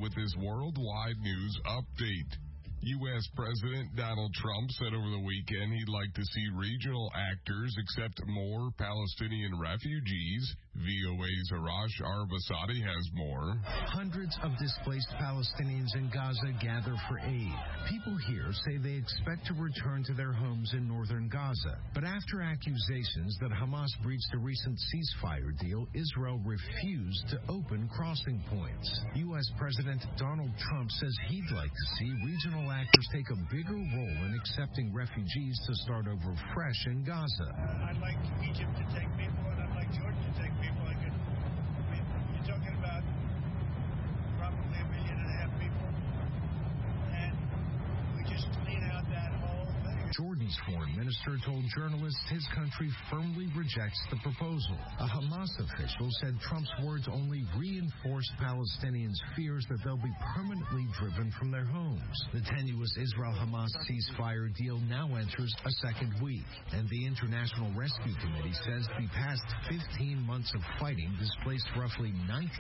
with this worldwide news update. U.S. President Donald Trump said over the weekend he'd like to see regional actors accept more Palestinian refugees. VOA's Arash Arabasadi has more. Hundreds of displaced Palestinians in Gaza gather for aid. People here say they expect to return to their homes in northern Gaza. But after accusations that Hamas breached a recent ceasefire deal, Israel refused to open crossing points. U.S. President Donald Trump says he'd like to see regional actors take a bigger role in accepting refugees to start over fresh in Gaza. I'd like Egypt to take people, and I'd like Jordan to take people. You're talking about probably 1.5 million people, and we just clean out that whole thing. Jordan's foreign minister told journalists his country firmly rejects the proposal. A Hamas official said Trump's words only reinforced Palestinians' fears that they'll be permanently driven from their homes. The tenuous Israel-Hamas ceasefire deal now enters a second week, and the International Rescue Committee says the past 15 months of fighting displaced roughly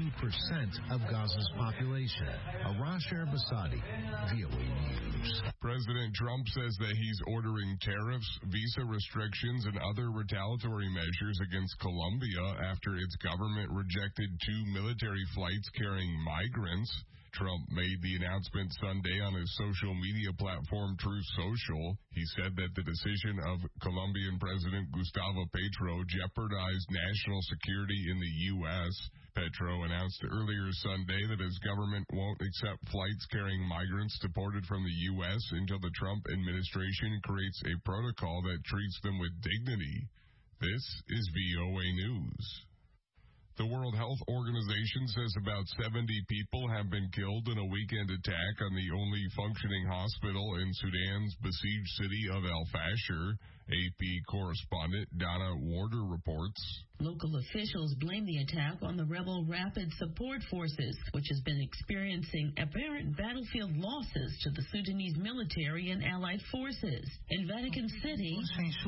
90% of Gaza's population. Arash Arabasadi, VOA News. President Trump says that he's ordering tariffs, visa restrictions, and other retaliatory measures against Colombia after its government rejected 2 military flights carrying migrants. Trump made the announcement Sunday on his social media platform Truth Social. He said that the decision of Colombian President Gustavo Petro jeopardized national security in the U.S. Petro announced earlier Sunday that his government won't accept flights carrying migrants deported from the U.S. until the Trump administration creates a protocol that treats them with dignity. This is VOA News. The World Health Organization says about 70 people have been killed in a weekend attack on the only functioning hospital in Sudan's besieged city of El Fasher. AP correspondent Donna Warder reports. Local officials blame the attack on the rebel Rapid Support Forces, which has been experiencing apparent battlefield losses to the Sudanese military and allied forces. In Vatican City,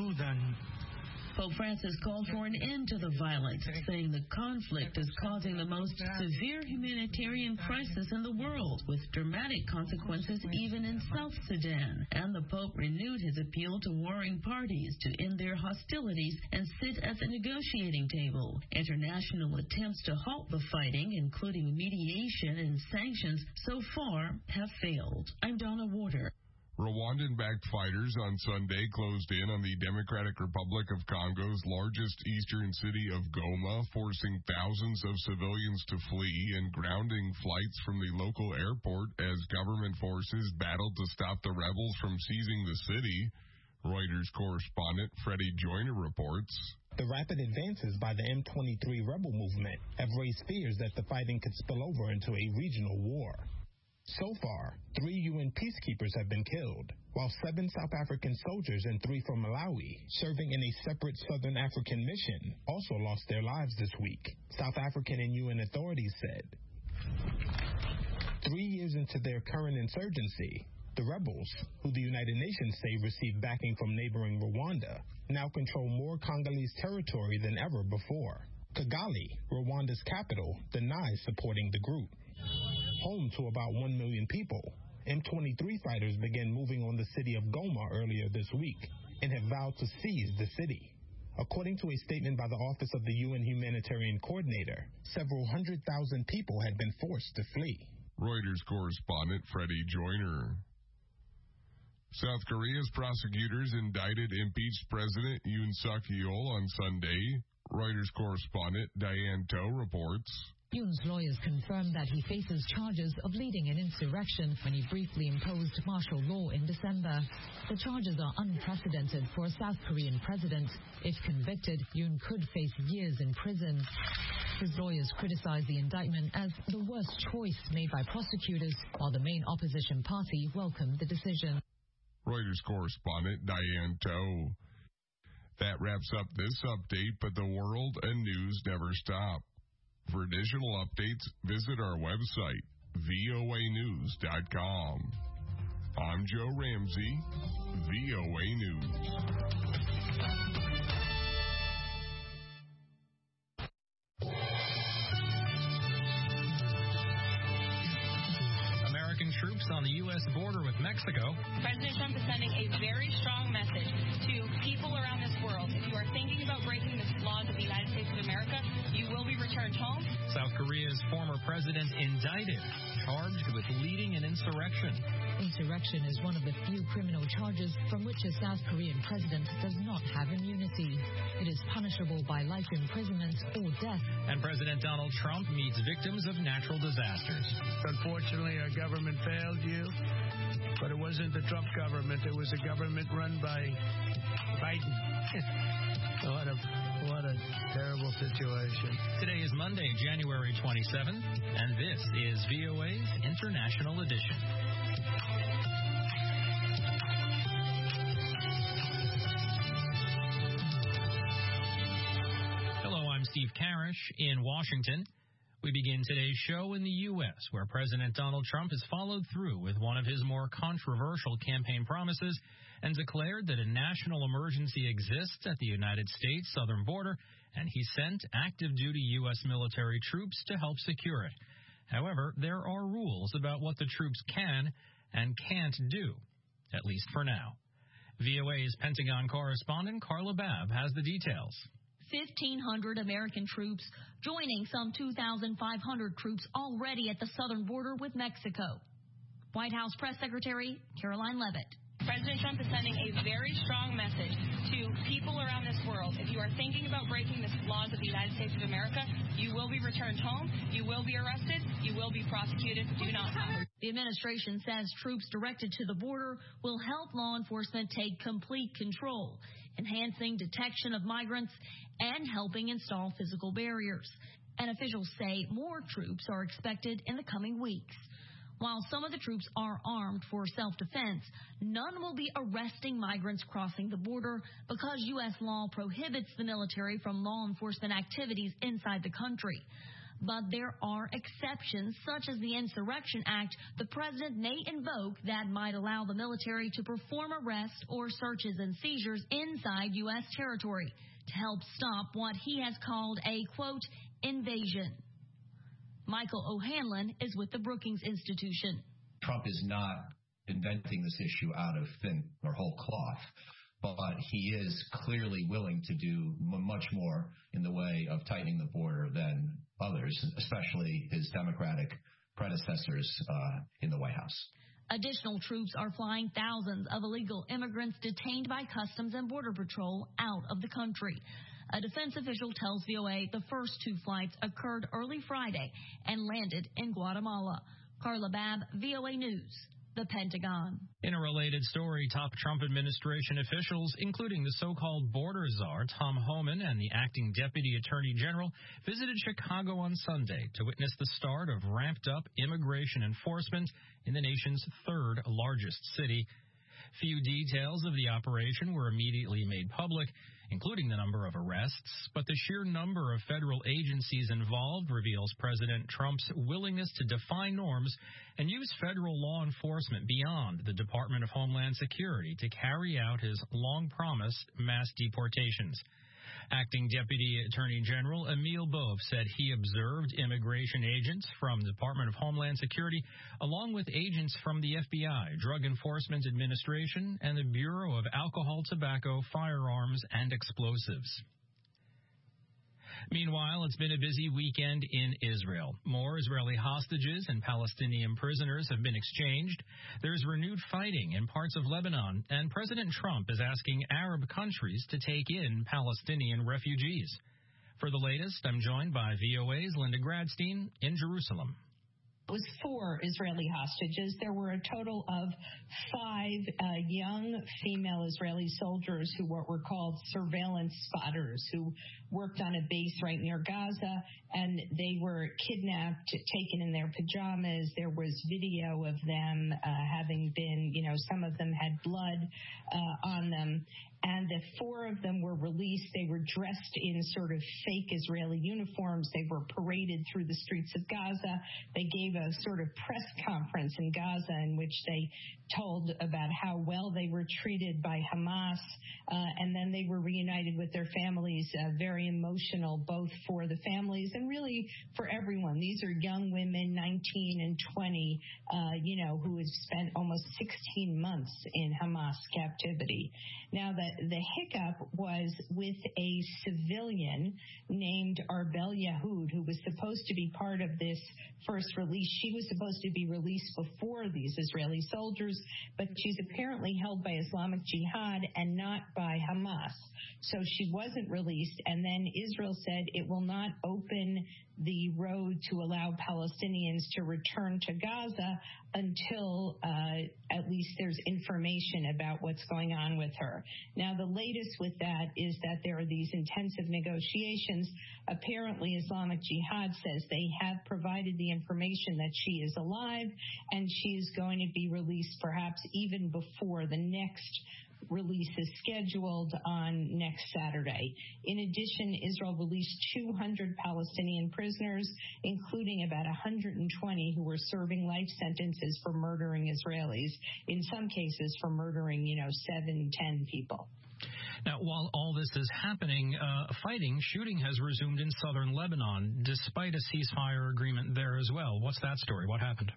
Pope Francis called for an end to the violence, saying the conflict is causing the most severe humanitarian crisis in the world, with dramatic consequences even in South Sudan. And the Pope renewed his appeal to warring parties to end their hostilities and sit at the negotiating table. International attempts to halt the fighting, including mediation and sanctions, so far have failed. I'm Donna Warder. Rwandan-backed fighters on Sunday closed in on the Democratic Republic of Congo's largest eastern city of Goma, forcing thousands of civilians to flee and grounding flights from the local airport as government forces battled to stop the rebels from seizing the city. Reuters correspondent Freddie Joyner reports. The rapid advances by the M23 rebel movement have raised fears that the fighting could spill over into a regional war. So far, 3 UN peacekeepers have been killed, while 7 South African soldiers and 3 from Malawi, serving in a separate Southern African mission, also lost their lives this week, South African and UN authorities said. 3 years into their current insurgency, the rebels, who the United Nations say received backing from neighboring Rwanda, now control more Congolese territory than ever before. Kigali, Rwanda's capital, denies supporting the group. Home to about 1 million people, M23 fighters began moving on the city of Goma earlier this week and have vowed to seize the city. According to a statement by the Office of the UN Humanitarian Coordinator, several 100,000 people had been forced to flee. Reuters correspondent Freddie Joyner. South Korea's prosecutors indicted impeached President Yoon Suk-yeol on Sunday. Reuters correspondent Diane To reports. Yoon's lawyers confirmed that he faces charges of leading an insurrection when he briefly imposed martial law in December. The charges are unprecedented for a South Korean president. If convicted, Yoon could face years in prison. His lawyers criticized the indictment as the worst choice made by prosecutors, while the main opposition party welcomed the decision. Reuters correspondent Diane To. That wraps up this update, but the world and news never stop. For additional updates, visit our website, voanews.com. I'm Joe Ramsey, VOA News. troops on the U.S. border with Mexico. President Trump is sending a very strong message to people around this world. If you are thinking about breaking the laws of the United States of America, you will be returned home. South Korea's former president indicted, charged with leading an insurrection. Insurrection is one of the few criminal charges from which a South Korean president does not have immunity. It is punishable by life imprisonment or death. And President Donald Trump meets victims of natural disasters. Unfortunately, our government failed you, but it wasn't the Trump government. It was a government run by Biden. What a terrible situation. Today is Monday, January 27th, and this is VOA's International Edition. Hello, I'm Steve Karish in Washington. We begin today's show in the U.S., where President Donald Trump has followed through with one of his more controversial campaign promises and declared that a national emergency exists at the United States southern border, and he sent active-duty U.S. military troops to help secure it. However, there are rules about what the troops can and can't do, at least for now. VOA's Pentagon correspondent Carla Babb has the details. 1,500 American troops joining some 2,500 troops already at the southern border with Mexico. White House Press Secretary Caroline Leavitt. President Trump is sending a very strong message to people around this world. If you are thinking about breaking the laws of the United States of America, you will be returned home, you will be arrested, you will be prosecuted. Do not hide. The administration says troops directed to the border will help law enforcement take complete control, enhancing detection of migrants and helping install physical barriers. And officials say more troops are expected in the coming weeks. While some of the troops are armed for self-defense, none will be arresting migrants crossing the border because U.S. law prohibits the military from law enforcement activities inside the country. But there are exceptions, such as the Insurrection Act the president may invoke that might allow the military to perform arrests or searches and seizures inside U.S. territory to help stop what he has called a, quote, invasion. Michael O'Hanlon is with the Brookings Institution. Trump is not inventing this issue out of thin or whole cloth, but he is clearly willing to do much more in the way of tightening the border than others, especially his Democratic predecessors in the White House. Additional troops are flying thousands of illegal immigrants detained by Customs and Border Patrol out of the country. A defense official tells VOA the first two flights occurred early Friday and landed in Guatemala. Carla Babb, VOA News, the Pentagon. In a related story, top Trump administration officials, including the so-called border czar, Tom Homan, and the acting deputy attorney general, visited Chicago on Sunday to witness the start of ramped-up immigration enforcement in the nation's third largest city. Few details of the operation were immediately made public, including the number of arrests, but the sheer number of federal agencies involved reveals President Trump's willingness to define norms and use federal law enforcement beyond the Department of Homeland Security to carry out his long-promised mass deportations. Acting Deputy Attorney General Emil Bove said he observed immigration agents from the Department of Homeland Security, along with agents from the FBI, Drug Enforcement Administration, and the Bureau of Alcohol, Tobacco, Firearms, and Explosives. Meanwhile, it's been a busy weekend in Israel. More Israeli hostages and Palestinian prisoners have been exchanged. There's renewed fighting in parts of Lebanon, and President Trump is asking Arab countries to take in Palestinian refugees. For the latest, I'm joined by VOA's Linda Gradstein in Jerusalem. It was 4 Israeli hostages. There were a total of 5 young female Israeli soldiers who were called surveillance spotters, who worked on a base right near Gaza, and they were kidnapped, taken in their pajamas. There was video of them having been, some of them had blood on them. and the 4 of them were released. They were dressed in sort of fake Israeli uniforms. They were paraded through the streets of Gaza. They gave a sort of press conference in Gaza in which they told about how well they were treated by Hamas, and then they were reunited with their families. Very emotional, both for the families and really for everyone. These are young women, 19 and 20, who had spent almost 16 months in Hamas captivity. Now, the hiccup was with a civilian named Arbel Yahud, who was supposed to be part of this first release. She was supposed to be released before these Israeli soldiers, but she's apparently held by Islamic Jihad and not by Hamas. So she wasn't released, and then Israel said it will not open the road to allow Palestinians to return to Gaza until at least there's information about what's going on with her. Now, the latest with that is that there are these intensive negotiations. Apparently, Islamic Jihad says they have provided the information that she is alive, and she is going to be released perhaps even before the next release is scheduled on next Saturday. In addition, Israel released 200 Palestinian prisoners, including about 120 who were serving life sentences for murdering Israelis, in some cases for murdering, 7, 10 people. Now, while all this is happening, shooting has resumed in southern Lebanon, despite a ceasefire agreement there as well. What's that story? What happened?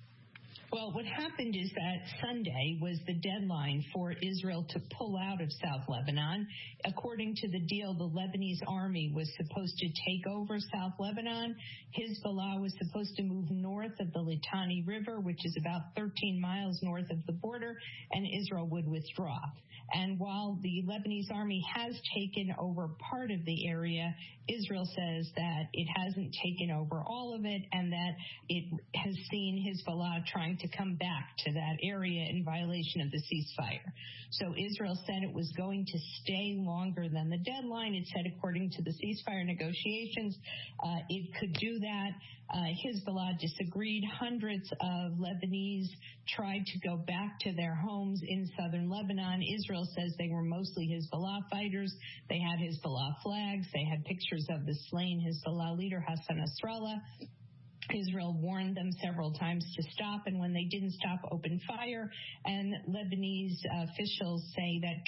Well, what happened is that Sunday was the deadline for Israel to pull out of South Lebanon. According to the deal, the Lebanese army was supposed to take over South Lebanon. Hezbollah was supposed to move north of the Litani River, which is about 13 miles north of the border, and Israel would withdraw. And while the Lebanese army has taken over part of the area, Israel says that it hasn't taken over all of it, and that it has seen Hezbollah trying to come back to that area in violation of the ceasefire. So Israel said it was going to stay longer than the deadline. It said, according to the ceasefire negotiations, it could do that. Hezbollah disagreed. Hundreds of Lebanese tried to go back to their homes in southern Lebanon. Israel says they were mostly Hezbollah fighters. They had Hezbollah flags. They had pictures of the slain Hezbollah leader Hassan Nasrallah. Israel warned them several times to stop, and when they didn't stop, opened fire. And Lebanese officials say that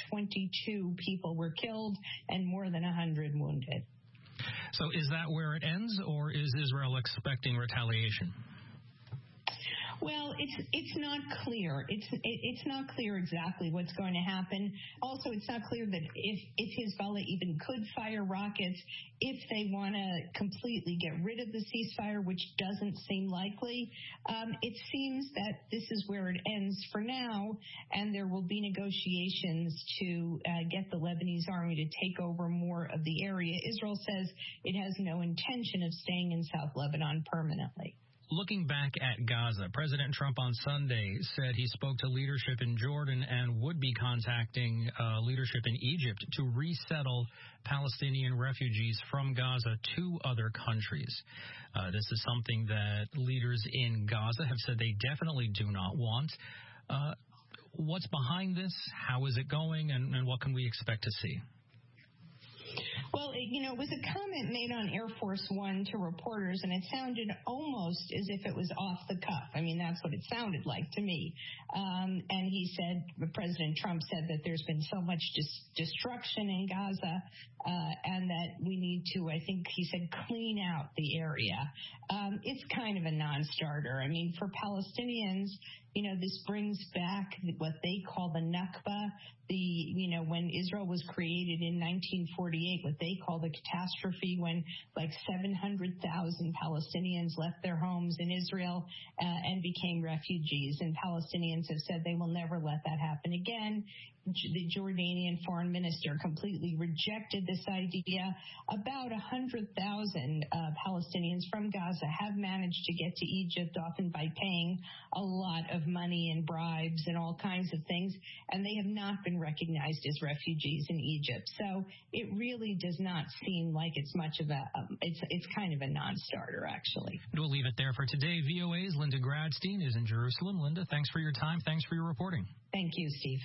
22 people were killed and more than 100 wounded. So is that where it ends, or is Israel expecting retaliation? Well, it's not clear. It's not clear exactly what's going to happen. Also, it's not clear that if Hezbollah even could fire rockets, if they want to completely get rid of the ceasefire, which doesn't seem likely. It seems that this is where it ends for now, and there will be negotiations to get the Lebanese army to take over more of the area. Israel says it has no intention of staying in South Lebanon permanently. Looking back at Gaza, President Trump on Sunday said he spoke to leadership in Jordan and would be contacting leadership in Egypt to resettle Palestinian refugees from Gaza to other countries. This is something that leaders in Gaza have said they definitely do not want. What's behind this? How is it going? And what can we expect to see? Well, it was a comment made on Air Force One to reporters, and it sounded almost as if it was off the cuff. I mean, that's what it sounded like to me. And he said, President Trump said that there's been so much destruction in Gaza and that we need to, I think he said, clean out the area. It's kind of a non-starter. I mean, for Palestinians, this brings back what they call the Nakba, when Israel was created in 1948, what they call the catastrophe, when like 700,000 Palestinians left their homes in Israel and became refugees. And Palestinians have said they will never let that happen again. The Jordanian foreign minister completely rejected this idea. About 100,000 Palestinians from Gaza have managed to get to Egypt, often by paying a lot of money and bribes and all kinds of things, and they have not been recognized as refugees in Egypt. So it really does not seem like it's much of it's kind of a non-starter, actually. We'll leave it there for today. VOA's Linda Gradstein is in Jerusalem. Linda, thanks for your time. Thanks for your reporting. Thank you, Steve.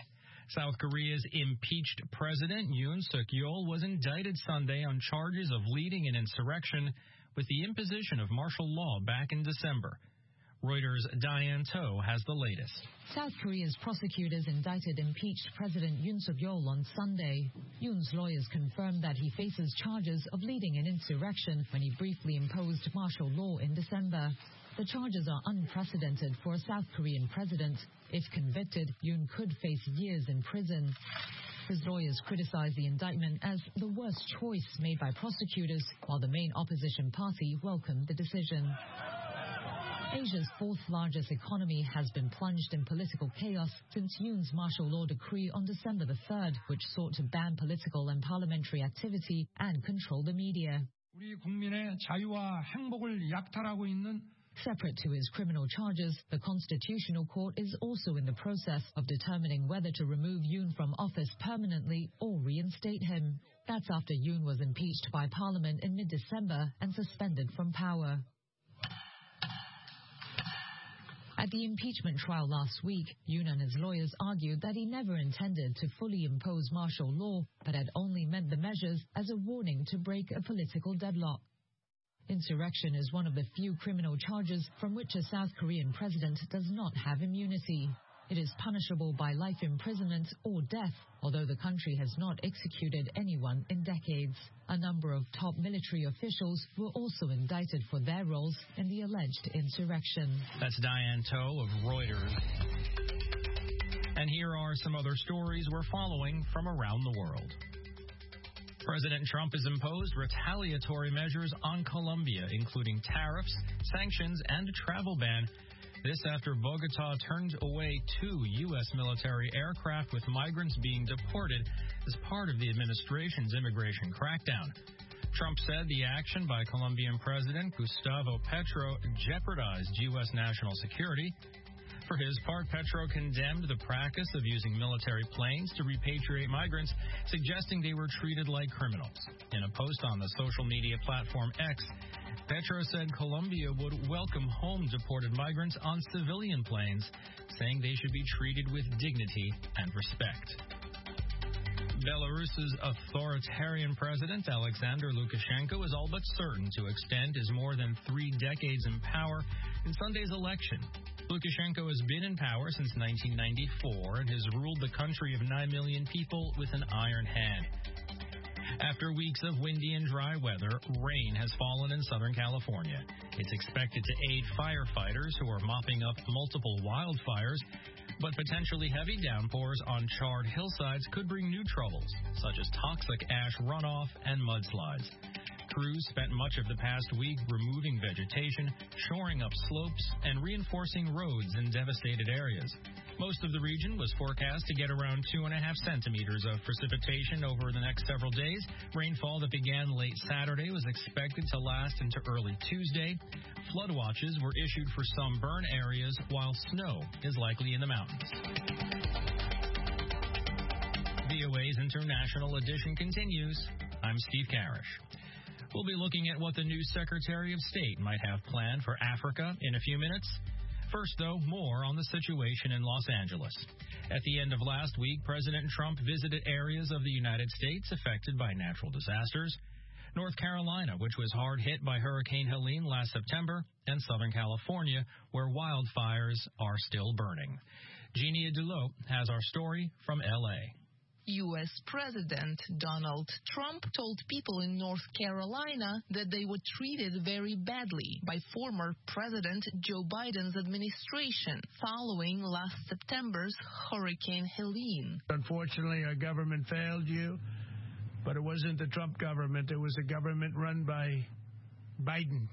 South Korea's impeached president, Yoon Suk-yeol, was indicted Sunday on charges of leading an insurrection with the imposition of martial law back in December. Reuters' Diane To has the latest. South Korea's prosecutors indicted impeached President Yoon Suk-yeol on Sunday. Yoon's lawyers confirmed that he faces charges of leading an insurrection when he briefly imposed martial law in December. The charges are unprecedented for a South Korean president. If convicted, Yoon could face years in prison. His lawyers criticized the indictment as the worst choice made by prosecutors, while the main opposition party welcomed the decision. Asia's fourth-largest economy has been plunged in political chaos since Yoon's martial law decree on December the 3rd, which sought to ban political and parliamentary activity and control the media. Separate to his criminal charges, the Constitutional Court is also in the process of determining whether to remove Yoon from office permanently or reinstate him. That's after Yoon was impeached by Parliament in mid-December and suspended from power. At the impeachment trial last week, Yoon and his lawyers argued that he never intended to fully impose martial law, but had only meant the measures as a warning to break a political deadlock. Insurrection is one of the few criminal charges from which a South Korean president does not have immunity. It is punishable by life imprisonment or death, although the country has not executed anyone in decades. A number of top military officials were also indicted for their roles in the alleged insurrection. That's Diane To of Reuters. And here are some other stories we're following from around the world. President Trump has imposed retaliatory measures on Colombia, including tariffs, sanctions, and a travel ban. This after Bogota turned away 2 U.S. military aircraft with migrants being deported as part of the administration's immigration crackdown. Trump said the action by Colombian President Gustavo Petro jeopardized U.S. national security. For his part, Petro condemned the practice of using military planes to repatriate migrants, suggesting they were treated like criminals. In a post on the social media platform X, Petro said Colombia would welcome home deported migrants on civilian planes, saying they should be treated with dignity and respect. Belarus's authoritarian president, Alexander Lukashenko, is all but certain to extend his more than 3 decades in power in Sunday's election. Lukashenko has been in power since 1994 and has ruled the country of 9 million people with an iron hand. After weeks of windy and dry weather, rain has fallen in Southern California. It's expected to aid firefighters who are mopping up multiple wildfires, but potentially heavy downpours on charred hillsides could bring new troubles, such as toxic ash runoff and mudslides. Crews spent much of the past week removing vegetation, shoring up slopes, and reinforcing roads in devastated areas. Most of the region was forecast to get around 2.5 centimeters of precipitation over the next several days. Rainfall that began late Saturday was expected to last into early Tuesday. Flood watches were issued for some burn areas, while snow is likely in the mountains. VOA's International Edition continues. I'm Steve Karish. We'll be looking at what the new Secretary of State might have planned for Africa in a few minutes. First, though, more on the situation in Los Angeles. At the end of last week, President Trump visited areas of the United States affected by natural disasters. North Carolina, which was hard hit by Hurricane Helene last September, and Southern California, where wildfires are still burning. Jeannie Dulot has our story from L.A. U.S. President Donald Trump told people in North Carolina that they were treated very badly by former President Joe Biden's administration following last September's Hurricane Helene. Unfortunately, our government failed you, but it wasn't the Trump government. It was a government run by Biden.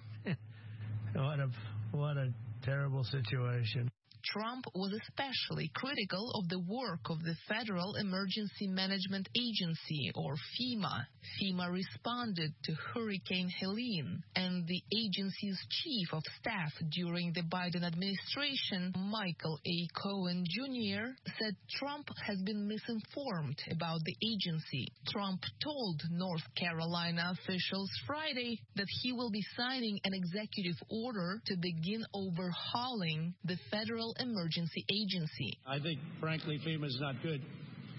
What a terrible situation. Trump was especially critical of the work of the Federal Emergency Management Agency, or FEMA. FEMA responded to Hurricane Helene, and the agency's chief of staff during the Biden administration, Michael A. Cohen Jr., said Trump has been misinformed about the agency. Trump told North Carolina officials Friday that he will be signing an executive order to begin overhauling the Federal Emergency Agency. I think, frankly, FEMA is not good.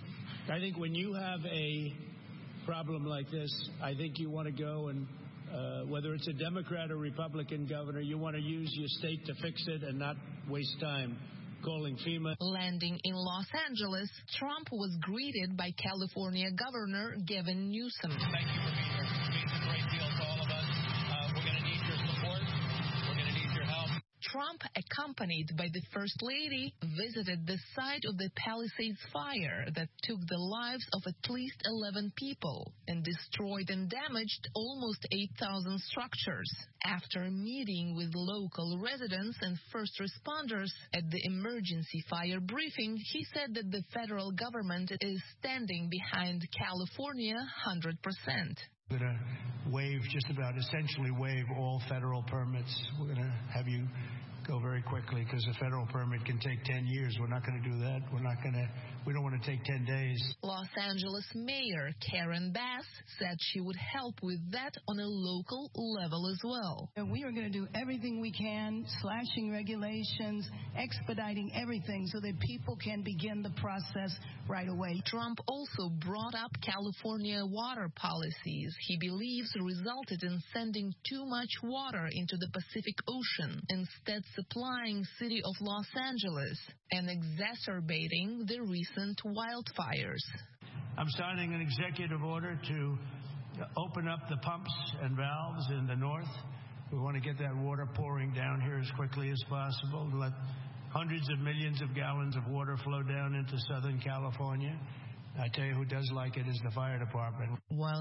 I think when you have a problem like this, I think you want to go and whether it's a Democrat or Republican governor, you want to use your state to fix it and not waste time calling FEMA. Landing in Los Angeles, Trump was greeted by California Governor Gavin Newsom. Thank you for being here. It means a great deal to all of us. We're going to need your support. We're going to need your help. Trump, accompanied by the First Lady, visited the site of the Palisades fire that took the lives of at least 11 people and destroyed and damaged almost 8,000 structures. After meeting with local residents and first responders at the emergency fire briefing, he said that the federal government is standing behind California 100%. We're going to essentially waive all federal permits. We're going to have you go very quickly because a federal permit can take 10 years. We're not going to do that. We don't want to take 10 days. Los Angeles Mayor Karen Bass said she would help with that on a local level as well. We are going to do everything we can, slashing regulations, expediting everything so that people can begin the process right away. Trump also brought up California water policies he believes resulted in sending too much water into the Pacific Ocean, instead supplying city of Los Angeles and exacerbating the recent wildfires. I'm starting an executive order to open up the pumps and valves in the north. We want to get that water pouring down here as quickly as possible, let hundreds of millions of gallons of water flow down into Southern California. I tell you who does like it is the fire department. While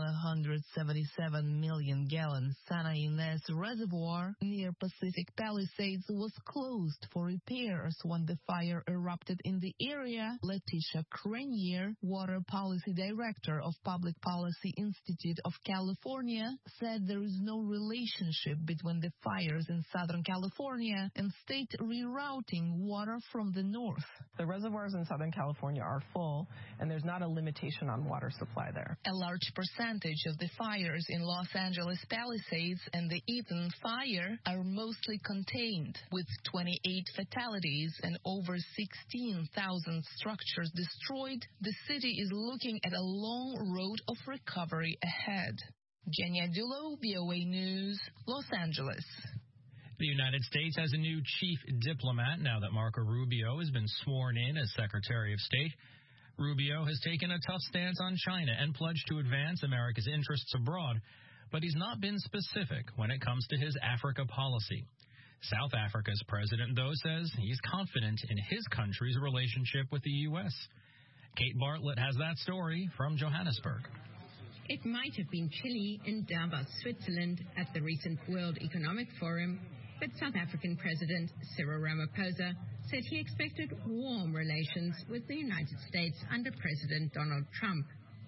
177 million gallon Santa Ynez Reservoir near Pacific Palisades was closed for repairs when the fire erupted in the area, Letitia Cranier, Water Policy Director of Public Policy Institute of California, said there is no relationship between the fires in Southern California and state rerouting water from the north. The reservoirs in Southern California are full, and there's not a limitation on water supply there. A large percentage of the fires in Los Angeles Palisades and the Eaton fire are mostly contained, with 28 fatalities and over 16,000 structures destroyed. The city is looking at a long road of recovery ahead. Genia Dullo, VOA News, Los Angeles. The United States has a new chief diplomat now that Marco Rubio has been sworn in as Secretary of State. Rubio has taken a tough stance on China and pledged to advance America's interests abroad, but he's not been specific when it comes to his Africa policy. South Africa's president, though, says he's confident in his country's relationship with the U.S. Kate Bartlett has that story from Johannesburg. It might have been chilly in Davos, Switzerland, at the recent World Economic Forum, but South African President Cyril Ramaphosa said he expected warm relations with the United States under President Donald Trump.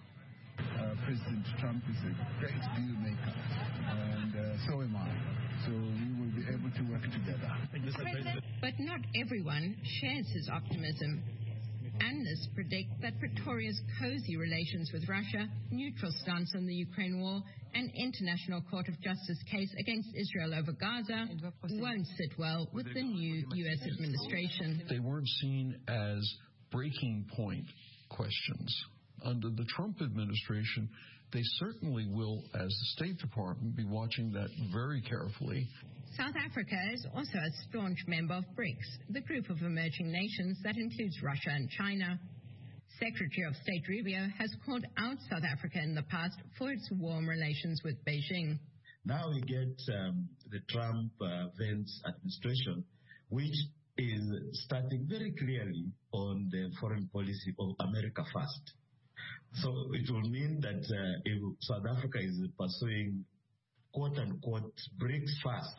President Trump is a great deal maker, and so am I. So we will be able to work together. But not everyone shares his optimism. Analysts predict that Pretoria's cozy relations with Russia, neutral stance on the Ukraine war, and International Court of Justice case against Israel over Gaza won't sit well with the new U.S. administration. They weren't seen as breaking point questions. Under the Trump administration, they certainly will, as the State Department, be watching that very carefully. South Africa is also a staunch member of BRICS, the group of emerging nations that includes Russia and China. Secretary of State Rubio has called out South Africa in the past for its warm relations with Beijing. Now we get the Trump-Vance administration, which is starting very clearly on the foreign policy of America first. So it will mean that if South Africa is pursuing quote-unquote BRICS first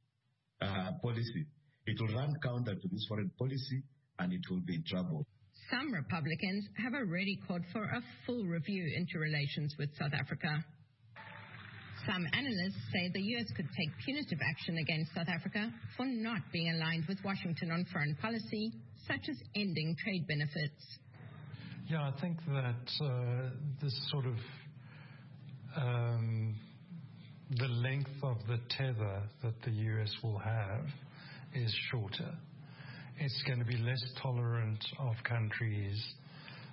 policy, it will run counter to this foreign policy and it will be in trouble. Some Republicans have already called for a full review into relations with South Africa. Some analysts say the U.S. could take punitive action against South Africa for not being aligned with Washington on foreign policy, such as ending trade benefits. Yeah, I think that this sort of the length of the tether that the U.S. will have is shorter. It's going to be less tolerant of countries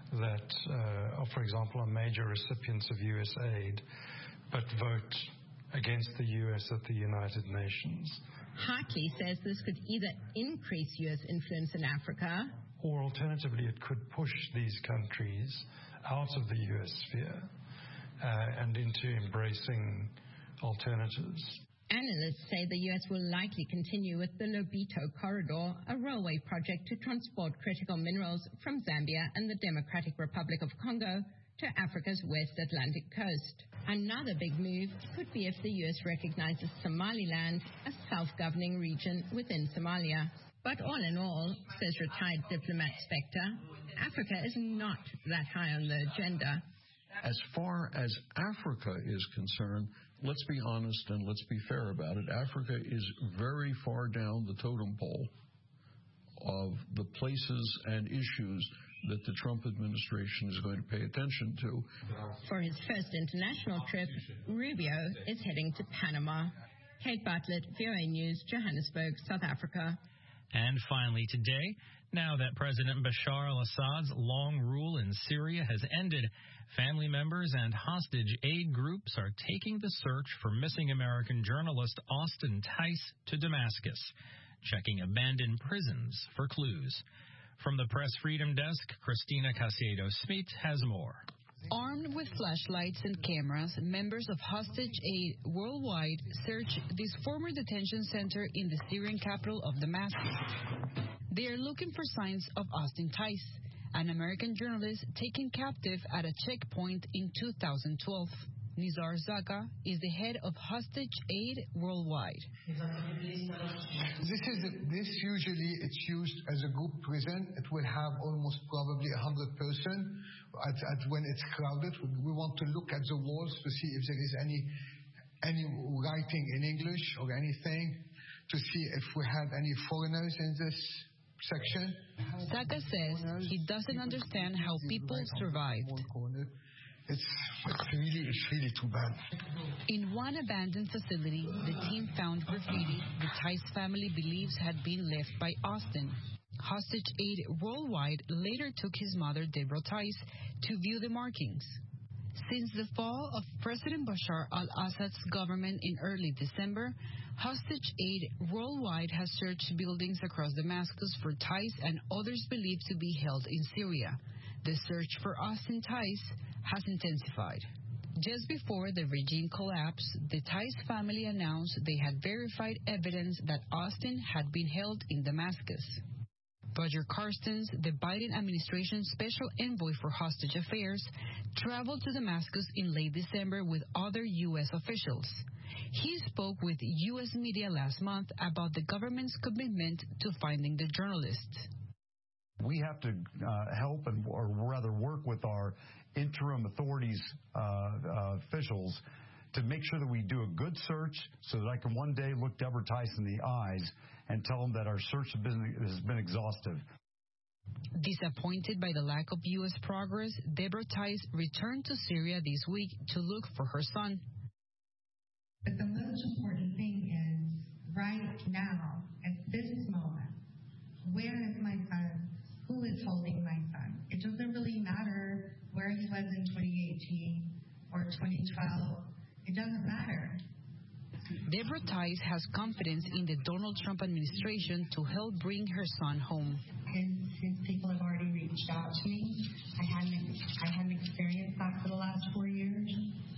that, for example, are major recipients of U.S. aid, but vote against the U.S. at the United Nations. Hartley says this could either increase U.S. influence in Africa, or alternatively, it could push these countries out of the U.S. sphere and into embracing alternatives. Analysts say the U.S. will likely continue with the Lobito Corridor, a railway project to transport critical minerals from Zambia and the Democratic Republic of Congo to Africa's West Atlantic coast. Another big move could be if the U.S. recognizes Somaliland, a self-governing region within Somalia. But all in all, says retired diplomat Spector, Africa is not that high on the agenda. As far as Africa is concerned, let's be honest and let's be fair about it. Africa is very far down the totem pole of the places and issues that the Trump administration is going to pay attention to. For his first international trip, Rubio is heading to Panama. Kate Bartlett, VOA News, Johannesburg, South Africa. And finally today, now that President Bashar al-Assad's long rule in Syria has ended, family members and hostage aid groups are taking the search for missing American journalist Austin Tice to Damascus, checking abandoned prisons for clues. From the Press Freedom Desk, Christina Casiero-Smith has more. Armed with flashlights and cameras, members of Hostage Aid Worldwide search this former detention center in the Syrian capital of Damascus. They are looking for signs of Austin Tice, an American journalist taken captive at a checkpoint in 2012. Nizar Zaka is the head of Hostage Aid Worldwide. This usually it's used as a group prison. It will have almost probably 100 persons when it's crowded. We want to look at the walls to see if there is any writing in English or anything, to see if we have any foreigners in this section. Zaka says he doesn't understand how people survived. It's really too bad. In one abandoned facility, the team found graffiti the Tice family believes had been left by Austin. Hostage Aid Worldwide later took his mother, Deborah Tice, to view the markings. Since the fall of President Bashar al-Assad's government in early December, Hostage Aid Worldwide has searched buildings across Damascus for Tice and others believed to be held in Syria. The search for Austin Tice has intensified. Just before the regime collapse, the Tice family announced they had verified evidence that Austin had been held in Damascus. Roger Carstens, the Biden administration's special envoy for hostage affairs, traveled to Damascus in late December with other U.S. officials. He spoke with U.S. media last month about the government's commitment to finding the journalists. We have to help or rather work with our interim authorities officials to make sure that we do a good search so that I can one day look Deborah Tice in the eyes and tell them that our search has been exhaustive. Disappointed by the lack of U.S. progress, Deborah Tice returned to Syria this week to look for her son. But the most important thing is, right now, at this moment, where is my son? Who is holding my son? It doesn't really matter where he was in 2018 or 2012. It doesn't matter. Deborah Tice has confidence in the Donald Trump administration to help bring her son home. Since people have already reached out to me, I hadn't experienced that for the last 4 years.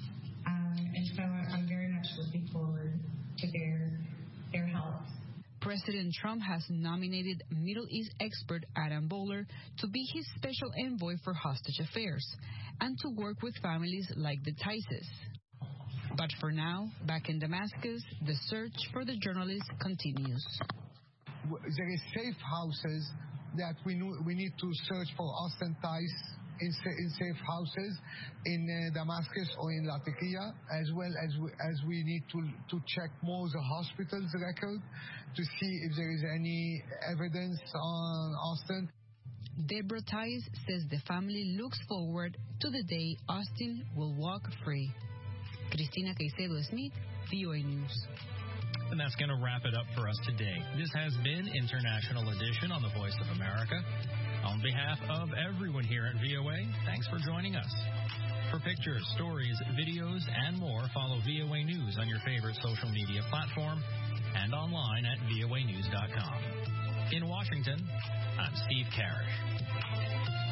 And so I'm very much looking forward to their help. President Trump has nominated Middle East expert Adam Bowler to be his special envoy for hostage affairs and to work with families like the Tices. But for now, back in Damascus, the search for the journalist continues. There is safe houses that we need to search for Austin Tice in safe houses in Damascus or in Latakia, as well as we need to check more the hospital's record to see if there is any evidence on Austin. Deborah Tice says the family looks forward to the day Austin will walk free. Christina Caicedo-Smith, VOA News. And that's going to wrap it up for us today. This has been International Edition on the Voice of America. On behalf of everyone here at VOA, thanks for joining us. For pictures, stories, videos, and more, follow VOA News on your favorite social media platform and online at voanews.com. In Washington, I'm Steve Karish.